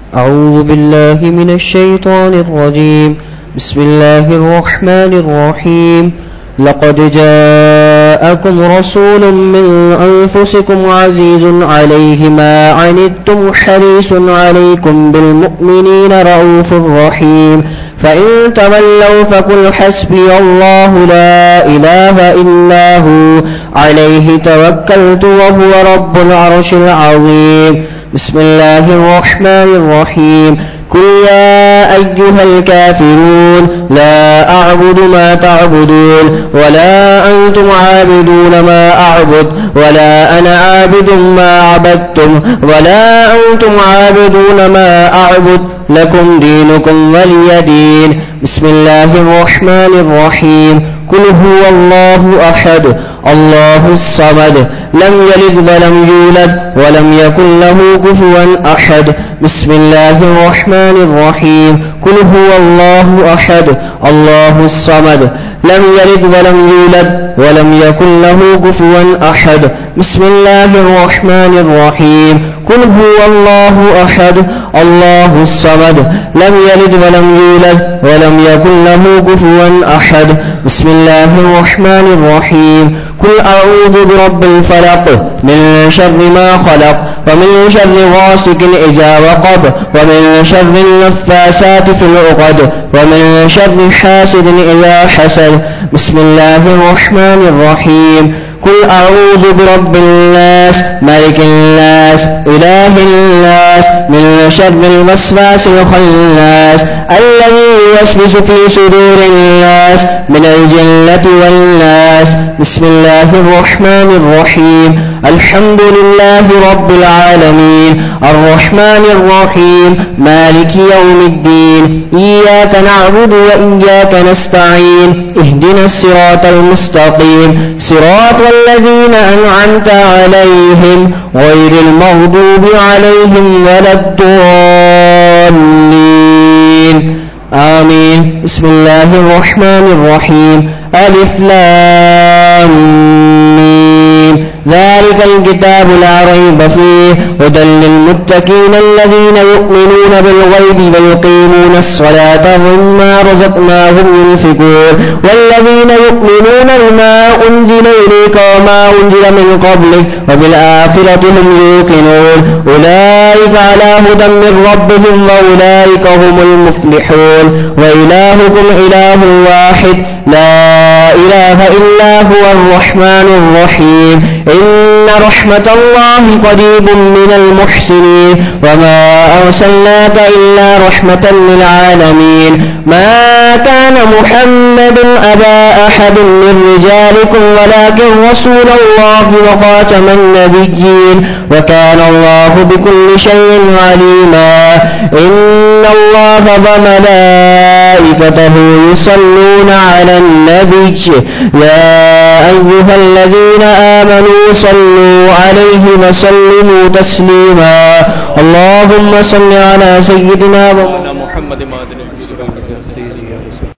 أعوذ بالله من الشيطان الرجيم. بسم الله الرحمن الرحيم. لقد جاءكم رسول من أنفسكم عزيز عليه ما عنتم حريص عليكم بالمؤمنين رؤوف رحيم. فإن تولوا فقل حسبي الله لا إله إلا هو عليه توكلت وهو رب العرش العظيم. بسم الله الرحمن الرحيم. قل يا أيها الكافرون لا أعبد ما تعبدون ولا أنتم عابدون ما أعبد ولا أنا عابد ما عبدتم ولا أنتم عابدون ما أعبد لكم دينكم ولي دين. بسم الله الرحمن الرحيم. قل هو الله أحد الله الصمد لم يلد ولم يولد ولم يكن له كفوا أحد. بسم الله الرحمن الرحيم. قل هو الله أحد الله الصمد لم يلد ولم يولد ولم يكن له كفوا أحد. بسم الله الرحمن الرحيم. قل هو الله أحد الله الصمد لم يلد ولم يولد ولم يكن له كفوا أحد. بسم الله الرحمن الرحيم. قل أعوذ برب الفلق من شر ما خلق ومن شر غاسق إذا وقب ومن شر النفاثات في العقد ومن شر حاسد إذا حسد. بسم الله الرحمن الرحيم. قل أعوذ برب الناس ملك الناس إله الناس من شر الوسواس الخناس الذي يوسوس في صدور الناس من الجنة والناس. بسم الله الرحمن الرحيم. الحمد لله رب العالمين الرحمن الرحيم مالك يوم الدين إياك نعبد وإياك نستعين اهدنا الصراط المستقيم صراط الذين أنعمت عليهم غير المغضوب عليهم ولا الضالين آمين. بسم الله الرحمن الرحيم. ألف لام ميم ذلك الكتاب لا ريب فيه هدى للمتقين الذين يؤمنون بالغيب ويقيمون الصلاة ومما رزقناهم ينفقون والذين يؤمنون بما أنزل إليك وما أنزل من قبلك وبالآخرة هم يوقنون أولئك على هدى من ربهم وأولئك هم المفلحون. وإلهكم إله واحد لا إله إلا هو الرحمن الرحيم. إن رحمة الله قريب من المحسنين وما أرسلناك إلا رحمة للعالمين. ما كان محمد أبا أحد من رجالكم ولكن رسول الله وخاتم النبيين وكان الله بكل شيء عليما. إن الله وملائكته يصلون على النبي يا أيها الذين آمنوا صلوا عليه وسلموا تسليما. اللهم صل على سيدنا محمد